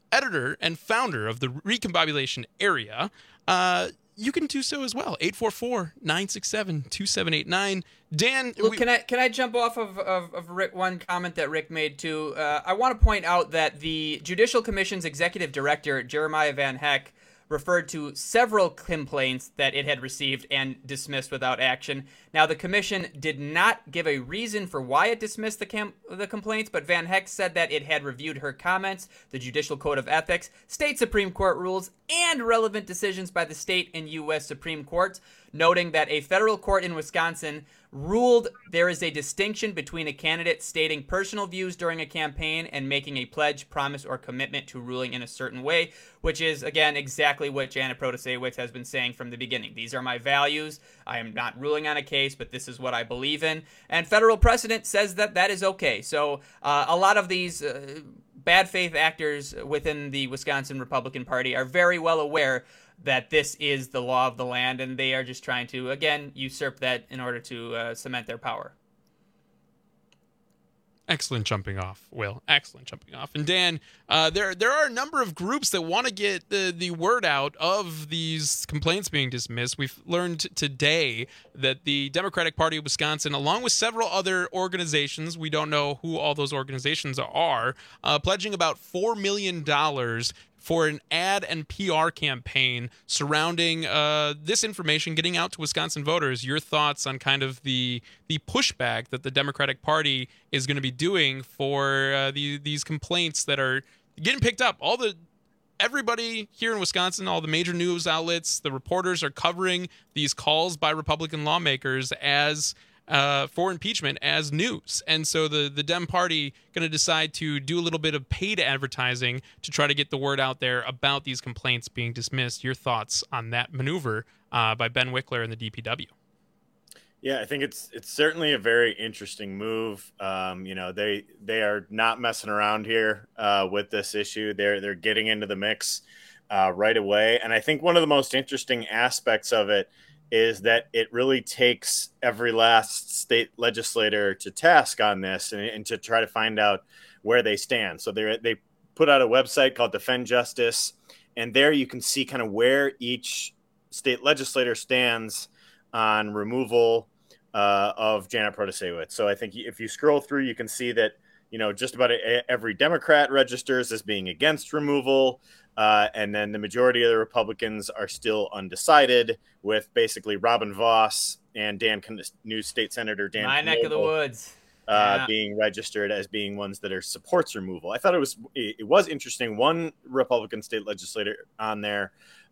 editor and founder of the Recombobulation Area, you can do so as well. 844-967-2789. Dan, Luke, can I jump off of Rick, one comment that Rick made too? I want to point out that the Judicial Commission's executive director, Jeremiah Van Heck, referred to several complaints that it had received and dismissed without action. Now, the commission did not give a reason for why it dismissed the complaints, but Van Heck said that it had reviewed her comments, the Judicial Code of Ethics, state Supreme Court rules, and relevant decisions by the state and U.S. Supreme Courts, noting that a federal court in Wisconsin ruled there is a distinction between a candidate stating personal views during a campaign and making a pledge, promise, or commitment to ruling in a certain way, which is, again, exactly what Janet Protasewicz has been saying from the beginning. These are my values. I am not ruling on a case, but this is what I believe in. And federal precedent says that that is okay. So a lot of these bad faith actors within the Wisconsin Republican Party are very well aware that this is the law of the land, and they are just trying to, again, usurp that in order to cement their power. Excellent jumping off, Will. Excellent jumping off. And Dan, there are a number of groups that want to get the word out of these complaints being dismissed. We've learned today that the Democratic Party of Wisconsin, along with several other organizations, we don't know who all those organizations are, pledging about $4 million for an ad and PR campaign surrounding this information getting out to Wisconsin voters. Your thoughts on kind of the pushback that the Democratic Party is going to be doing for these complaints that are getting picked up. Everybody here in Wisconsin, all the major news outlets, the reporters are covering these calls by Republican lawmakers as for impeachment as news. And so the Dem Party going to decide to do a little bit of paid advertising to try to get the word out there about these complaints being dismissed. Your thoughts on that maneuver by Ben Wickler and the DPW? Yeah, I think it's certainly a very interesting move. They are not messing around here with this issue. They're getting into the mix right away. And I think one of the most interesting aspects of it is that it really takes every last state legislator to task on this and to try to find out where they stand. So they put out a website called Defend Justice, and there you can see kind of where each state legislator stands on removal of Janet Protasewicz. So I think if you scroll through, you can see that, just about every Democrat registers as being against removal. And then the majority of the Republicans are still undecided, with basically Robin Vos and new state senator Dan my neck of the woods being registered as being ones that are supports removal. I thought it was interesting. One Republican state legislator on there,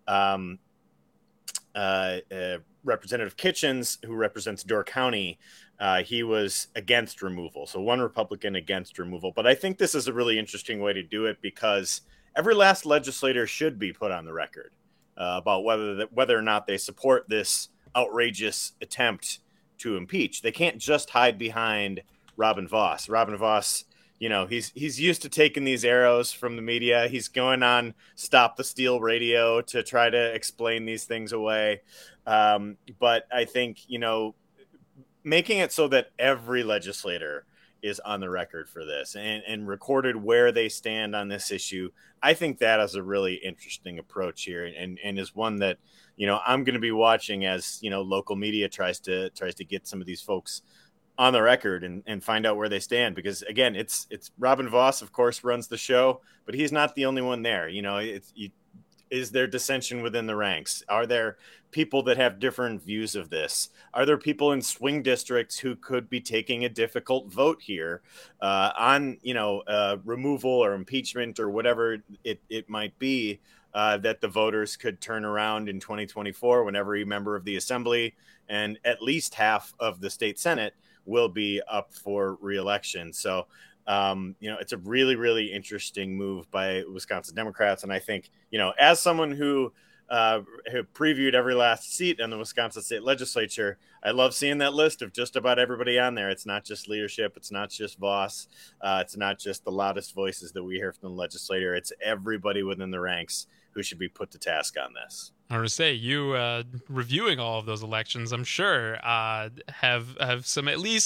Representative Kitchens, who represents Door County, he was against removal. So one Republican against removal. But I think this is a really interesting way to do it, because every last legislator should be put on the record about whether or not they support this outrageous attempt to impeach. They can't just hide behind Robin Vos. Robin Vos, he's used to taking these arrows from the media. He's going on Stop the Steal radio to try to explain these things away. But I think, making it so that every legislator is on the record for this and recorded where they stand on this issue, I think that is a really interesting approach here, and is one that, I'm going to be watching as, local media tries to get some of these folks on the record and find out where they stand. Because again, it's Robin Vos, of course, runs the show, but he's not the only one there. Is there dissension within the ranks? Are there people that have different views of this? Are there people in swing districts who could be taking a difficult vote here on, removal or impeachment or whatever it might be, that the voters could turn around in 2024 when every member of the assembly and at least half of the state Senate will be up for re-election. So, it's a really, really interesting move by Wisconsin Democrats. And I think, as someone who previewed every last seat in the Wisconsin state legislature, I love seeing that list of just about everybody on there. It's not just leadership. It's not just Vos. It's not just the loudest voices that we hear from the legislator. It's everybody within the ranks who should be put to task on this. I want to say, you reviewing all of those elections, I'm sure, have some, at least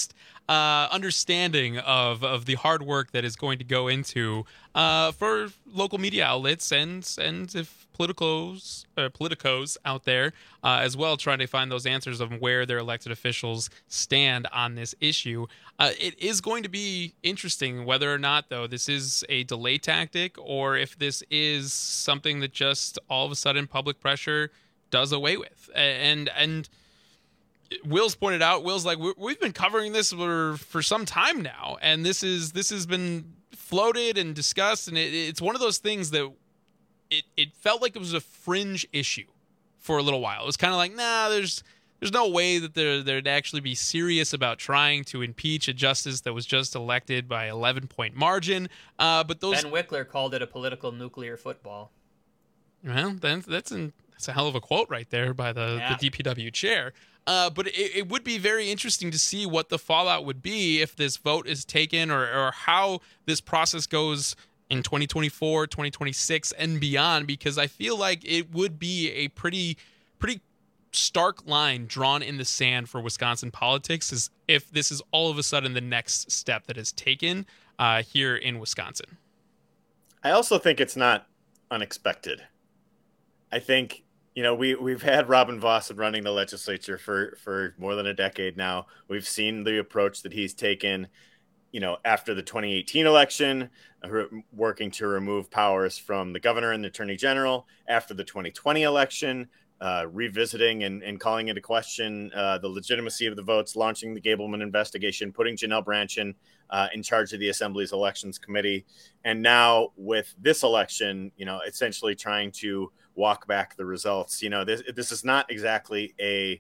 understanding of the hard work that is going to go into for local media outlets and if politicos out there as well, trying to find those answers of where their elected officials stand on this issue. It is going to be interesting whether or not, though, this is a delay tactic or if this is something that just all of a sudden public pressure does away with. And Will's pointed out, Will's like, we've been covering this for some time now, and this has been floated and discussed, and it's one of those things that it felt like it was a fringe issue for a little while. It was kind of like, nah, there's no way that they'd actually be serious about trying to impeach a justice that was just elected by 11-point margin. But those Ben Wickler called it a political nuclear football. Well, that's a hell of a quote right there by the DPW chair. But it would be very interesting to see what the fallout would be if this vote is taken or how this process goes in 2024, 2026, and beyond, because I feel like it would be a pretty stark line drawn in the sand for Wisconsin politics is if this is all of a sudden the next step that is taken here in Wisconsin. I also think it's not unexpected. I think, we've had Robin Vos running the legislature for more than a decade now. We've seen the approach that he's taken, after the 2018 election, working to remove powers from the governor and the attorney general. After the 2020 election, revisiting and calling into question the legitimacy of the votes, launching the Gableman investigation, putting Janelle Brandtjen in charge of the Assembly's Elections Committee. And now with this election, essentially trying to walk back the results. This is not exactly a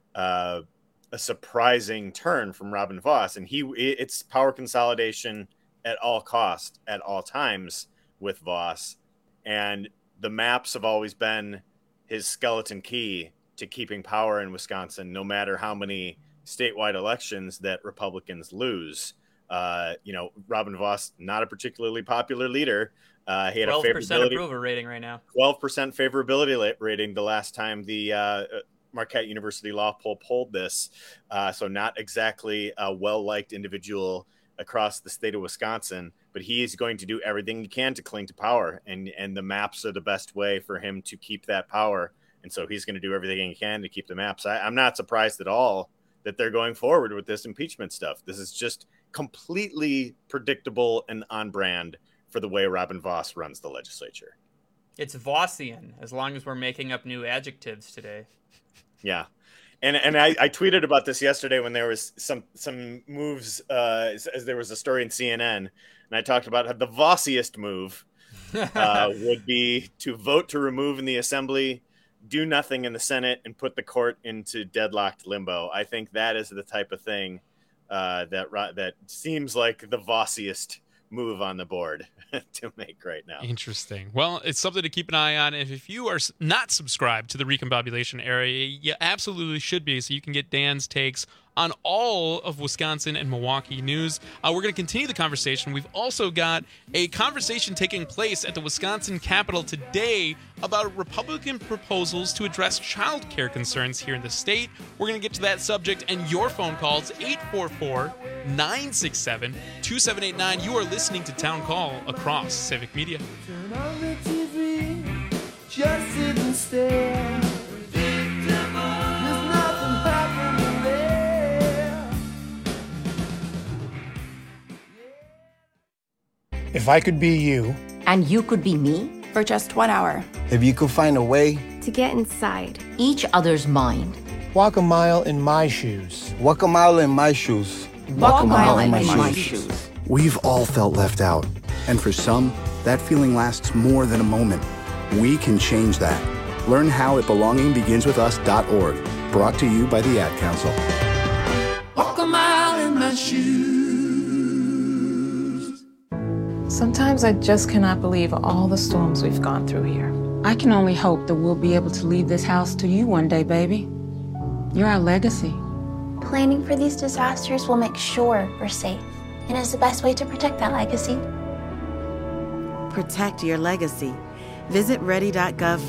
surprising turn from Robin Vos, and it's power consolidation at all cost, at all times with Vos. And the maps have always been his skeleton key to keeping power in Wisconsin, no matter how many statewide elections that Republicans lose. Robin Vos, not a particularly popular leader. He had 12% approval rating right now. 12% favorability rating the last time the Marquette University Law Poll polled this. So not exactly a well-liked individual across the state of Wisconsin, but he is going to do everything he can to cling to power, and the maps are the best way for him to keep that power. And so he's going to do everything he can to keep the maps. I'm not surprised at all that they're going forward with this impeachment stuff. This is just completely predictable and on brand for the way Robin Vos runs the legislature. It's Vossian, as long as we're making up new adjectives today. Yeah. And I tweeted about this yesterday when there was some moves, as there was a story in CNN, and I talked about how the Vossiest move would be to vote to remove in the Assembly, do nothing in the Senate, and put the court into deadlocked limbo. I think that is the type of thing that seems like the Vossiest move on the board to make right now. Interesting. Well, it's something to keep an eye on. If you are not subscribed to the Recombobulation area, you absolutely should be, so you can get Dan's takes on all of Wisconsin and Milwaukee news. We're going to continue the conversation. We've also got a conversation taking place at the Wisconsin Capitol today about Republican proposals to address child care concerns here in the state. We're going to get to that subject and your phone calls, 844-967-2789. You are listening to Town Call across Civic Media. Turn on the TV, just sit and stare. If I could be you. And you could be me? For just 1 hour. If you could find a way. To get inside. Each other's mind. Walk a mile in my shoes. Walk a mile in my shoes. Walk a mile in my shoes. We've all felt left out. And for some, that feeling lasts more than a moment. We can change that. Learn how at belongingbeginswithus.org. Brought to you by the Ad Council. Walk a mile in my shoes. Sometimes I just cannot believe all the storms we've gone through here. I can only hope that we'll be able to leave this house to you one day, baby. You're our legacy. Planning for these disasters will make sure we're safe, and is the best way to protect that legacy. Protect your legacy. Visit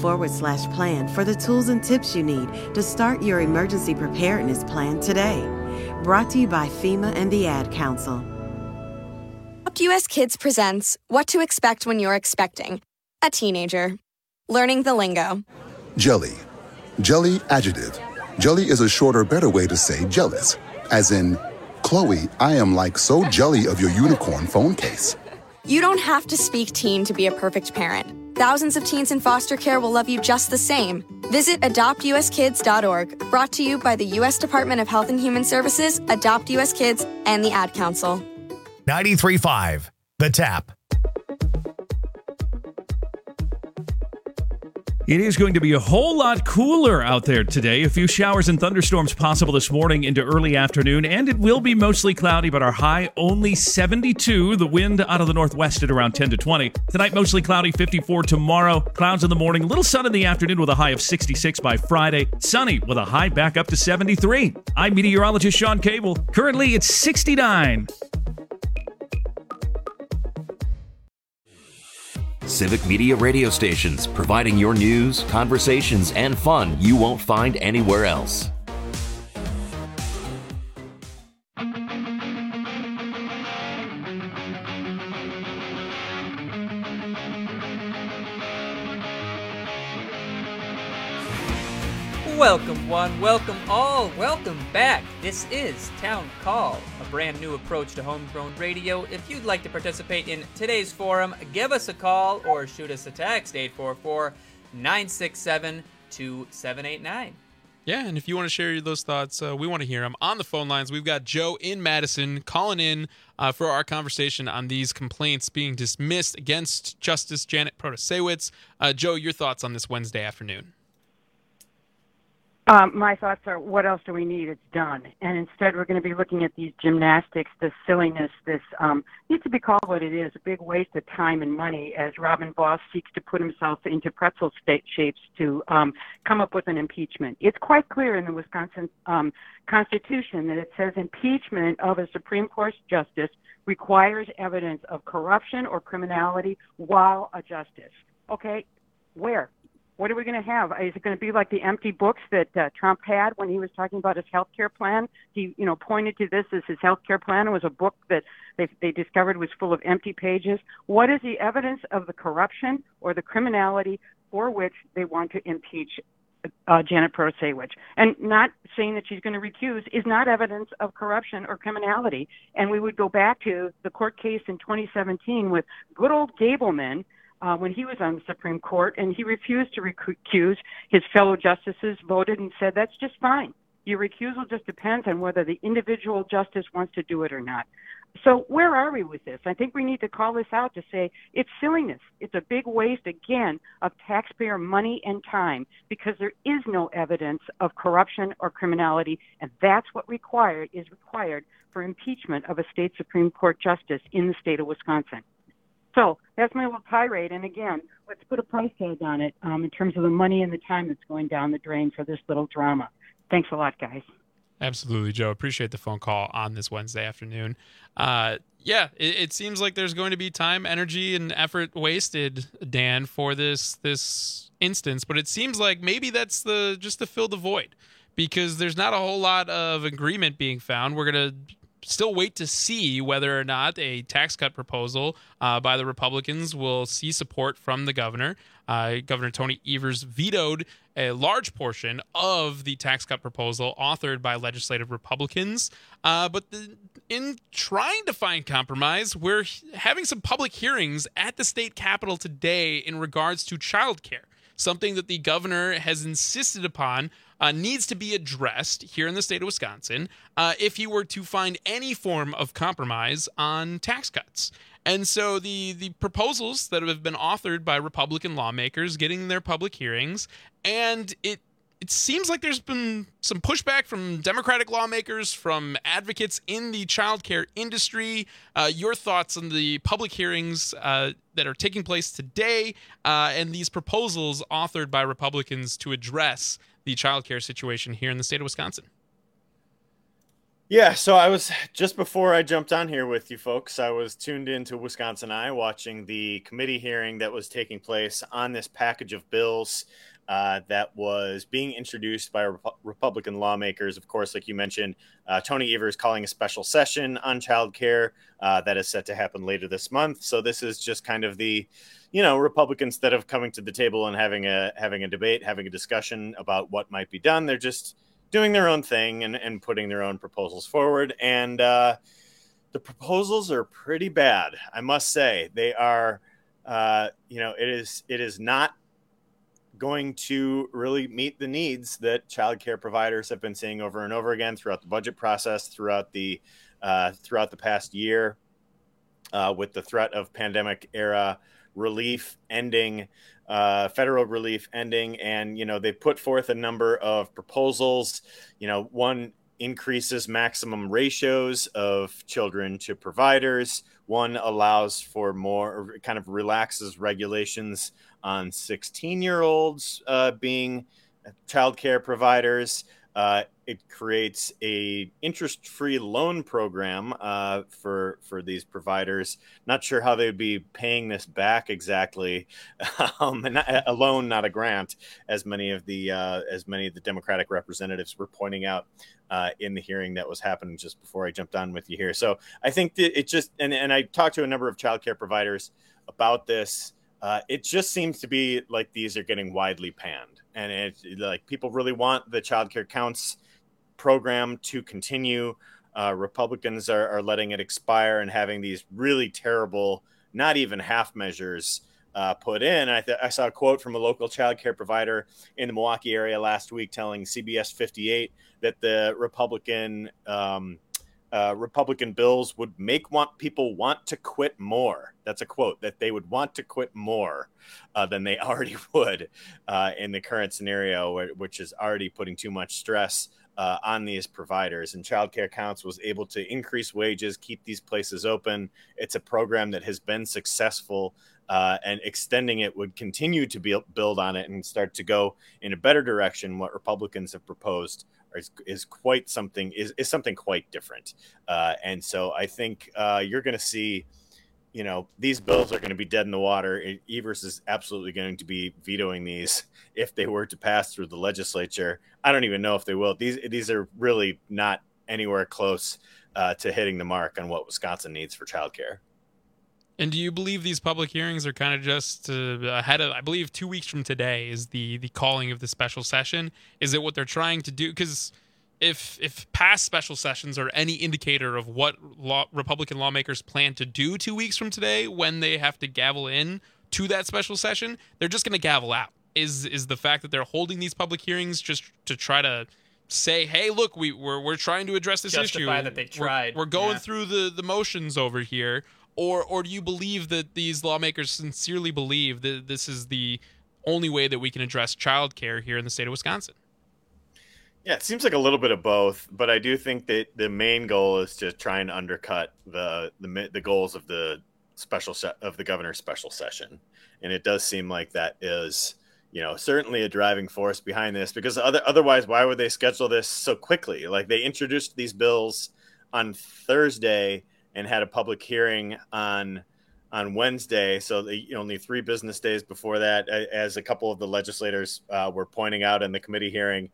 ready.gov/plan for the tools and tips you need to start your emergency preparedness plan today. Brought to you by FEMA and the Ad Council. Adopt US Kids presents What to Expect When You're Expecting a Teenager. Learning the lingo. Jelly. Jelly adjective. Jelly is a shorter, better way to say jealous. As in, Chloe, I am like so jelly of your unicorn phone case. You don't have to speak teen to be a perfect parent. Thousands of teens in foster care will love you just the same. Visit adoptuskids.org, brought to you by the U.S. Department of Health and Human Services, Adopt US Kids, and the Ad Council. 93.5, The Tap. It is going to be a whole lot cooler out there today. A few showers and thunderstorms possible this morning into early afternoon, and it will be mostly cloudy, but our high only 72. The wind out of the northwest at around 10 to 20. Tonight, mostly cloudy, 54 tomorrow. Clouds in the morning, a little sun in the afternoon with a high of 66 by Friday. Sunny with a high back up to 73. I'm meteorologist Sean Cable. Currently, it's 69. Civic Media radio stations, providing your news, conversations, and fun you won't find anywhere else. Welcome one, welcome all, welcome back. This is Town Call, a brand new approach to homegrown radio. If you'd like to participate in today's forum, give us a call or shoot us a text, 844-967-2789. Yeah, and if you want to share those thoughts, we want to hear them. On the phone lines, we've got Joe in Madison calling in for our conversation on these complaints being dismissed against Justice Janet Protasiewicz. Joe, your thoughts on this Wednesday afternoon? My thoughts are, what else do we need? It's done. And instead, we're going to be looking at these gymnastics, this silliness, this needs to be called what it is, a big waste of time and money as Robin Voss seeks to put himself into pretzel shapes to come up with an impeachment. It's quite clear in the Wisconsin Constitution that it says impeachment of a Supreme Court justice requires evidence of corruption or criminality while a justice. Okay, where? What are we going to have? Is it going to be like the empty books that Trump had when he was talking about his health care plan? He, pointed to this as his health care plan. It was a book that they discovered was full of empty pages. What is the evidence of the corruption or the criminality for which they want to impeach Janet Protasiewicz? And not saying that she's going to recuse is not evidence of corruption or criminality. And we would go back to the court case in 2017 with good old Gableman, when he was on the Supreme Court, and he refused to recuse. His fellow justices voted and said, that's just fine. Your recusal just depends on whether the individual justice wants to do it or not. So where are we with this? I think we need to call this out to say it's silliness. It's a big waste, again, of taxpayer money and time because there is no evidence of corruption or criminality, and that's what is required for impeachment of a state Supreme Court justice in the state of Wisconsin. So that's my little tirade. And again, let's put a price tag on it in terms of the money and the time that's going down the drain for this little drama. Thanks a lot, guys. Absolutely, Joe. Appreciate the phone call on this Wednesday afternoon. It seems like there's going to be time, energy, and effort wasted, Dan, for this instance. But it seems like maybe that's just to fill the void because there's not a whole lot of agreement being found. We're going to still wait to see whether or not a tax cut proposal by the Republicans will see support from the governor. Governor Tony Evers vetoed a large portion of the tax cut proposal authored by legislative Republicans. In trying to find compromise, we're having some public hearings at the state capitol today in regards to childcare, something that the governor has insisted upon needs to be addressed here in the state of Wisconsin if he were to find any form of compromise on tax cuts. And so the proposals that have been authored by Republican lawmakers getting their public hearings, and it seems like there's been some pushback from Democratic lawmakers, from advocates in the childcare industry. Your thoughts on the public hearings that are taking place today and these proposals authored by Republicans to address the childcare situation here in the state of Wisconsin? Yeah, so I was, just before I jumped on here with you folks, I was tuned into Wisconsin Eye watching the committee hearing that was taking place on this package of bills that was being introduced by Republican lawmakers. Of course, like you mentioned, Tony Evers calling a special session on childcare that is set to happen later this month. So this is just kind of the, Republicans, instead of coming to the table and having a debate, having a discussion about what might be done, they're just doing their own thing and putting their own proposals forward. And the proposals are pretty bad, I must say. They are, it is not going to really meet the needs that childcare providers have been seeing over and over again throughout the budget process, throughout the past year, with the threat of pandemic era relief ending, federal relief ending. And, they put forth a number of proposals. One increases maximum ratios of children to providers. One allows for more, kind of relaxes regulations on 16-year-olds being childcare providers. It creates a interest-free loan program for these providers. Not sure how they would be paying this back exactly. A loan, not a grant, as many of the Democratic representatives were pointing out in the hearing that was happening just before I jumped on with you here. So I think that it just, and I talked to a number of childcare providers about this. It just seems to be like these are getting widely panned, and it's like people really want the Child Care Counts program to continue. Republicans are letting it expire and having these really terrible, not even half measures put in. I saw a quote from a local child care provider in the Milwaukee area last week telling CBS 58 that the Republican bills would make people want to quit more. That's a quote, that they would want to quit more than they already would in the current scenario, which is already putting too much stress on these providers. And Child Care Counts was able to increase wages, keep these places open. It's a program that has been successful, and extending it would continue to build on it and start to go in a better direction. What Republicans have proposed is quite something, is something quite different. And so I think you're going to see, these bills are going to be dead in the water. Evers is absolutely going to be vetoing these if they were to pass through the legislature. I don't even know if they will. These are really not anywhere close to hitting the mark on what Wisconsin needs for childcare. And do you believe these public hearings are kind of just ahead of, I believe 2 weeks from today is the calling of the special session? Is it what they're trying to do? Because if past special sessions are any indicator of what Republican lawmakers plan to do 2 weeks from today when they have to gavel in to that special session, they're just going to gavel out. Is the fact that they're holding these public hearings just to try to say, hey, look, we're trying to address this issue. Justify that they tried. We're going through the motions over here. Or do you believe that these lawmakers sincerely believe that this is the only way that we can address child care here in the state of Wisconsin? Yeah, it seems like a little bit of both, but I do think that the main goal is to try and undercut the goals of the governor's special session, and it does seem like that is, certainly a driving force behind this. Because otherwise, why would they schedule this so quickly? Like, they introduced these bills on Thursday and had a public hearing on Wednesday. So only 3 business days before that, as a couple of the legislators were pointing out in the committee hearing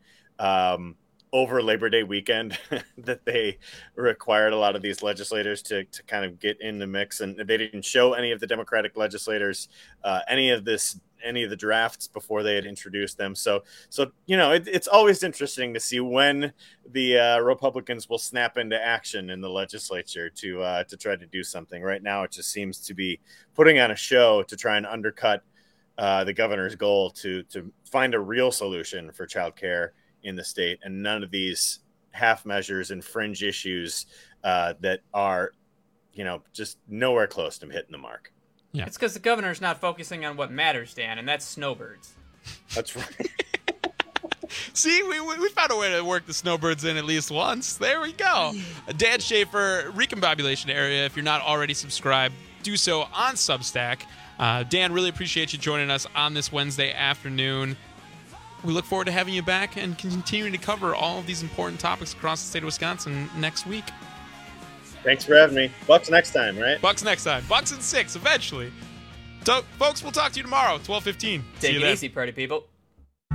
over Labor Day weekend, that they required a lot of these legislators to kind of get in the mix. And they didn't show any of the Democratic legislators any of the drafts before they had introduced them. So it's always interesting to see when the Republicans will snap into action in the legislature to try to do something. Right now, it just seems to be putting on a show to try and undercut the governor's goal to find a real solution for child care in the state, and none of these half measures and fringe issues that are, just nowhere close to hitting the mark. Yeah. It's because the governor's not focusing on what matters, Dan, and that's snowbirds. That's right. See, we found a way to work the snowbirds in at least once. There we go. Dan Schaefer, Recombobulation Area. If you're not already subscribed, do so on Substack. Dan, really appreciate you joining us on this Wednesday afternoon. We look forward to having you back and continuing to cover all of these important topics across the state of Wisconsin next week. Thanks for having me. Bucks next time, right? Bucks next time. Bucks in 6 eventually. So, folks, we'll talk to you tomorrow, 12:15. Take it easy, party people.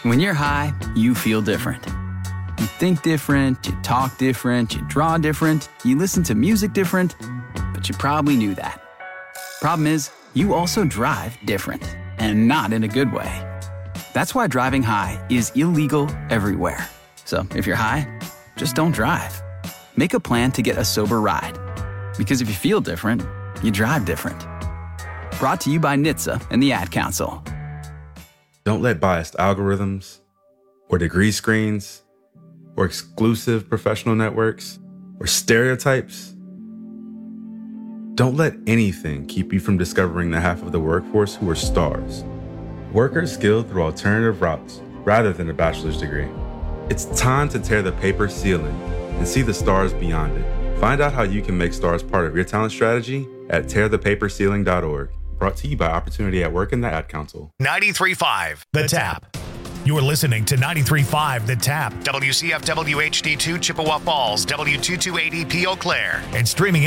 When you're high, you feel different. You think different, you talk different, you draw different, you listen to music different, but you probably knew that. Problem is, you also drive different, and not in a good way. That's why driving high is illegal everywhere. So if you're high, just don't drive. Make a plan to get a sober ride. Because if you feel different, you drive different. Brought to you by NHTSA and the Ad Council. Don't let biased algorithms, or degree screens, or exclusive professional networks, or stereotypes. Don't let anything keep you from discovering the half of the workforce who are stars. Workers skilled through alternative routes rather than a bachelor's degree. It's time to tear the paper ceiling and see the stars beyond it. Find out how you can make stars part of your talent strategy at tearthepaperceiling.org. Brought to you by Opportunity at Work and the Ad Council. 93.5 The Tap. You're listening to 93.5 The Tap, WCFW HD2 Chippewa Falls, W228EP Eau Claire, and streaming